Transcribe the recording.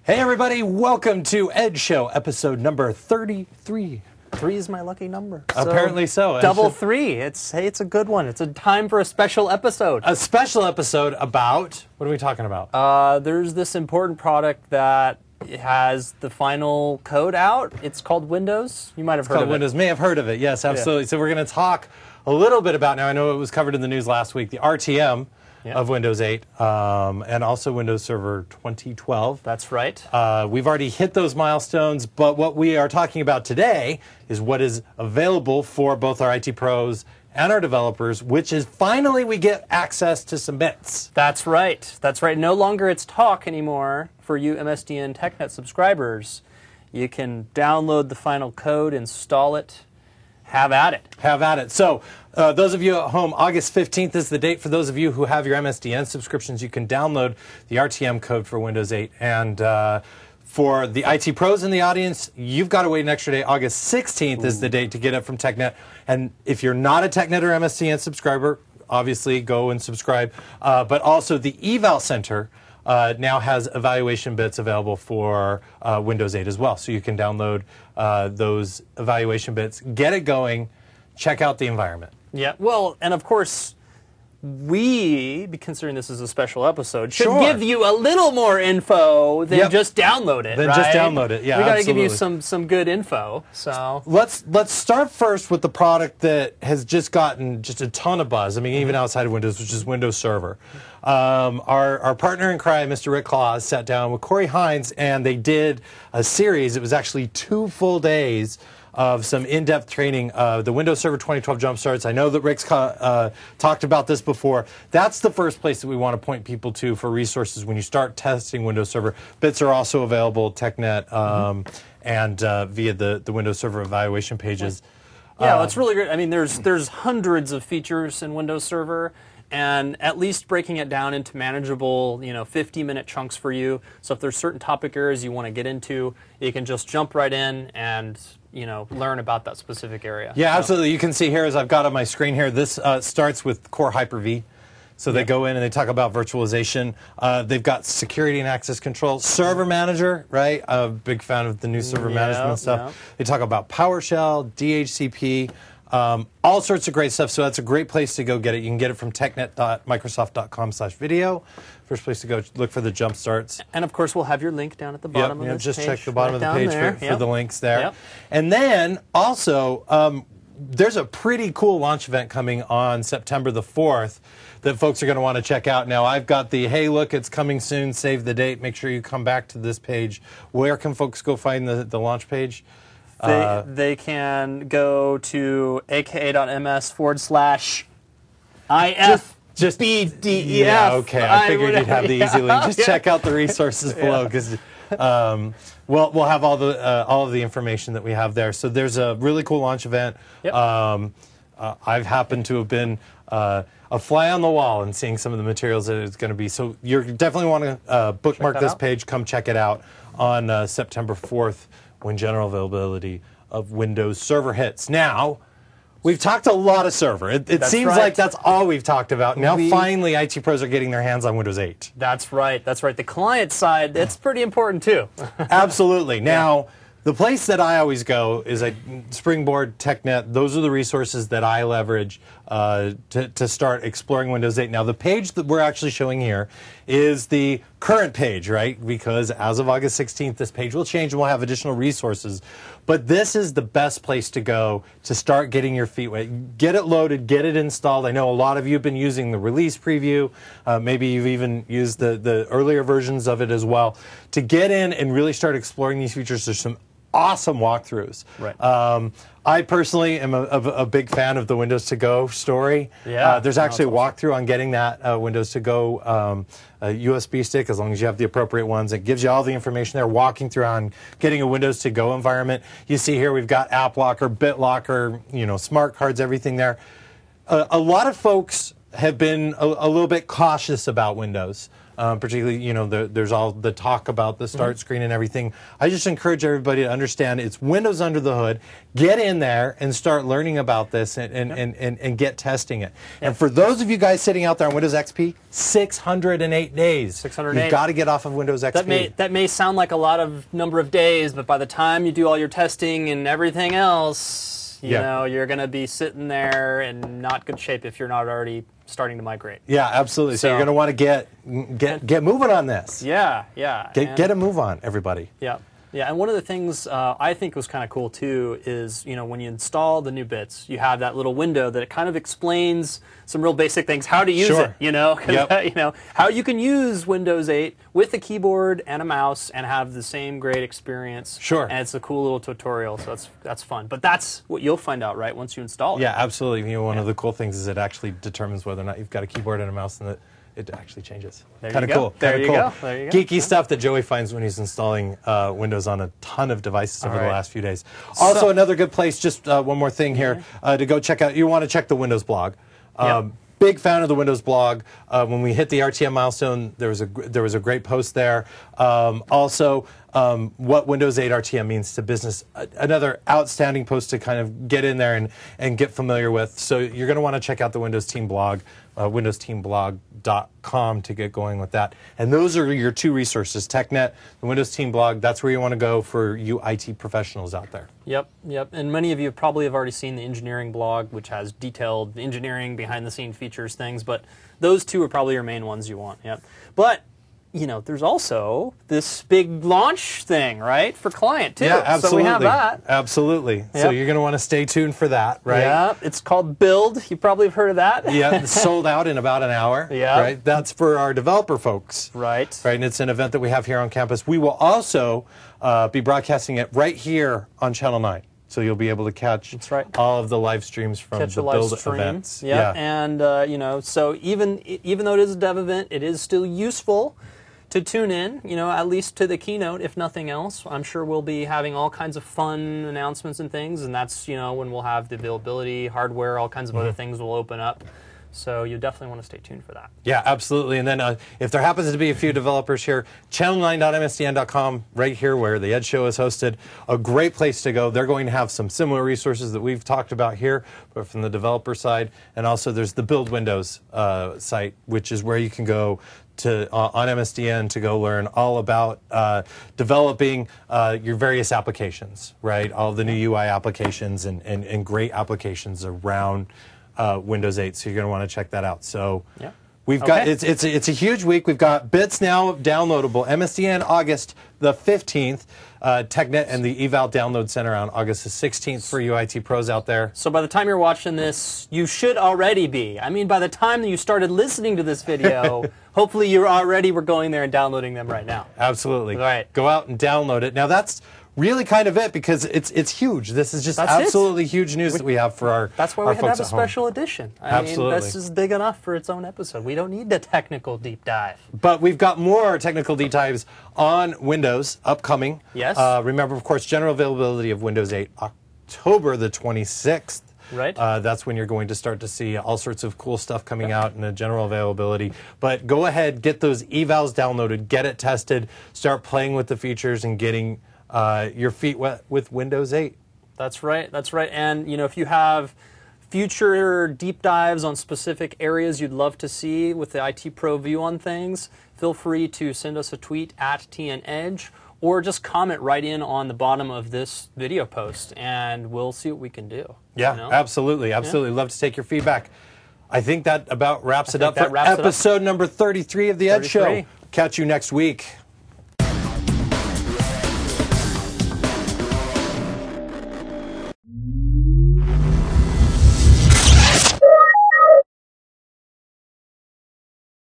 Hey everybody, welcome to Ed Show, episode number 33. 3 is my lucky number. Apparently so. Double 3. It's a good one. It's a time for a special episode. A special episode about, what are we talking about? There's this important product that has the final code out. It's called Windows. You might have heard of Windows. May have heard of it. Yes, absolutely. Yeah. So we're going to talk a little bit about, now I know it was covered in the news last week, the RTM of Windows 8 and also Windows Server 2012. That's right. We've already hit those milestones, but what we are talking about today is what is available for both our IT pros and our developers, which is finally we get access to some bits. That's right. That's right. No longer it's talk anymore for you MSDN TechNet subscribers. You can download the final code, install it, have at it. Have at it. So those of you at home, August 15th is the date. For those of you who have your MSDN subscriptions, you can download the RTM code for Windows 8. And for the IT pros in the audience, you've got to wait an extra day. August 16th is the date to get it from TechNet. And if you're not a TechNet or MSDN subscriber, obviously go and subscribe. But also the Eval Center now has evaluation bits available for Windows 8 as well. So you can download those evaluation bits, get it going, check out the environment. Yeah, well, and of course, we, considering this is a special episode, should give you a little more info than just download it, just download it, yeah, we got to give you some good info, so. Let's start first with the product that has just gotten just a ton of buzz, I mean, even outside of Windows, which is Windows Server. Our partner in crime, Mr. Rick Claus, sat down with Corey Hines, and they did a series. It was actually 2 full days of some in-depth training of the Windows Server 2012 jumpstarts. I know that Rick's talked about this before. That's the first place that we want to point people to for resources when you start testing Windows Server. Bits are also available, TechNet, and via the Windows Server evaluation pages. Yeah, it's really great. I mean, there's hundreds of features in Windows Server, and at least breaking it down into manageable, 50-minute chunks for you. So if there's certain topic areas you want to get into, you can just jump right in and learn about that specific area. Yeah, absolutely. You can see here, as I've got on my screen here, this starts with Core Hyper-V. So they go in and they talk about virtualization. They've got security and access control. Server Manager, right? I'm a big fan of the new server management stuff. They talk about PowerShell, DHCP, all sorts of great stuff. So that's a great place to go get it. You can get it from technet.microsoft.com/video. First place to go look for the jump starts. And of course, we'll have your link down at the bottom of this just page. Check the bottom of the page for the links there. Yep. And then also, there's a pretty cool launch event coming on September the 4th that folks are going to want to check out. Now, I've got the, hey, look, it's coming soon, save the date. Make sure you come back to this page. Where can folks go find the launch page? They can go to aka.ms/IFBDEF. Yeah, okay. I figured you'd have the easy link. Just check out the resources below, because we'll have all of the information that we have there. So there's a really cool launch event. Yep. I've happened to have been a fly on the wall and seeing some of the materials that it's going to be. So you definitely want to bookmark this page. Come check it out on September 4th. When general availability of Windows Server hits. Now, we've talked a lot of server. It seems like that's all we've talked about. Now, finally, IT pros are getting their hands on Windows 8. That's right. That's right. The client side, it's pretty important, too. Absolutely. Now, the place that I always go is Springboard, TechNet. Those are the resources that I leverage to start exploring Windows 8. Now, the page that we're actually showing here is the current page, right? Because as of August 16th, this page will change and we'll have additional resources. But this is the best place to go to start getting your feet wet. Get it loaded, get it installed. I know a lot of you have been using the release preview. Maybe you've even used the earlier versions of it as well. To get in and really start exploring these features, there's some awesome walkthroughs. Right. I personally am a big fan of the Windows To Go story. Yeah, there's actually a walkthrough on getting that Windows To Go USB stick, as long as you have the appropriate ones. It gives you all the information there, walking through on getting a Windows To Go environment. You see here we've got AppLocker, BitLocker, smart cards, everything there. A lot of folks have been a little bit cautious about Windows. particularly, you know, there's all the talk about the start screen and everything. I just encourage everybody to understand it's Windows under the hood. Get in there and start learning about this and get testing it. And for those of you guys sitting out there on Windows XP, 608 days. 608. You've got to get off of Windows XP. That may sound like a lot of number of days, but by the time you do all your testing and everything else, you know, you're going to be sitting there in not good shape if you're not already starting to migrate. Yeah, absolutely. So you're going to want to get moving on this. Yeah. Get a move on, everybody. Yeah. Yeah, and one of the things I think was kind of cool too is, you know, when you install the new bits, you have that little window that it kind of explains some real basic things, how to use it, you know, you know, how you can use Windows 8 with a keyboard and a mouse and have the same great experience. Sure. And it's a cool little tutorial, so that's fun. But that's what you'll find out, right, once you install it. Yeah, absolutely. You know, one of the cool things is it actually determines whether or not you've got a keyboard and a mouse, and it actually changes. Kind of cool. There you go. Geeky stuff that Joey finds when he's installing Windows on a ton of devices over the last few days. Also, another good place, just one more thing here, to go check out. You want to check the Windows blog. Big fan of the Windows blog. When we hit the RTM milestone, there was a great post there. Also, what Windows 8 RTM means to business. Another outstanding post to kind of get in there and get familiar with. So you're going to want to check out the Windows Team blog, windowsteamblog.com, to get going with that. And those are your two resources, TechNet, the Windows Team blog. That's where you want to go for you IT professionals out there. Yep. And many of you probably have already seen the engineering blog, which has detailed engineering, behind-the-scenes features, things. But those two are probably your main ones you want. Yep. But you know, there's also this big launch thing, right, for client, too. Yeah, absolutely. So we have that. Absolutely. Yep. So you're going to want to stay tuned for that, right? Yeah, it's called Build. You probably have heard of that. Yeah, it's sold out in about an hour. Yeah. Right? That's for our developer folks. Right. Right, and it's an event that we have here on campus. We will also be broadcasting it right here on Channel 9. So you'll be able to catch all of the live streams from the Build events. Yeah, and you know, so even though it is a dev event, it is still useful to tune in, you know, at least to the keynote, if nothing else. I'm sure we'll be having all kinds of fun announcements and things, and that's, you know, when we'll have the availability, hardware, all kinds of other things will open up. So you definitely want to stay tuned for that. Yeah, absolutely. And then if there happens to be a few developers here, channel9.msdn.com, right here where the Ed Show is hosted, a great place to go. They're going to have some similar resources that we've talked about here, but from the developer side. And also there's the Build Windows site, which is where you can go to on MSDN to go learn all about developing your various applications, right? All the new UI applications and great applications around Windows 8. So you're going to want to check that out. So we've got it's a huge week. We've got bits now downloadable. MSDN August the 15th. TechNet and the Eval Download Center on August the 16th for you IT pros out there. So by the time you're watching this, you should already be. I mean, by the time that you started listening to this video, hopefully you already were going there and downloading them right now. Absolutely. Right. Go out and download it. Now that's really kind of it, because it's huge. This is just absolutely huge news that we have for our That's why we had to have a special edition. I mean, this is big enough for its own episode. We don't need the technical deep dive. But we've got more technical deep dives on Windows upcoming. Yes. Remember, of course, general availability of Windows 8, October the 26th. Right. That's when you're going to start to see all sorts of cool stuff coming out in a general availability. But go ahead, get those evals downloaded, get it tested, start playing with the features and getting your feet wet with Windows 8. That's right. That's right. And you know, if you have future deep dives on specific areas you'd love to see with the IT Pro view on things, feel free to send us a tweet at TNEdge, or just comment right in on the bottom of this video post, and we'll see what we can do. Yeah, you know? Absolutely. Love to take your feedback. I think that about wraps it up for episode number 33 of the Ed Show. Catch you next week.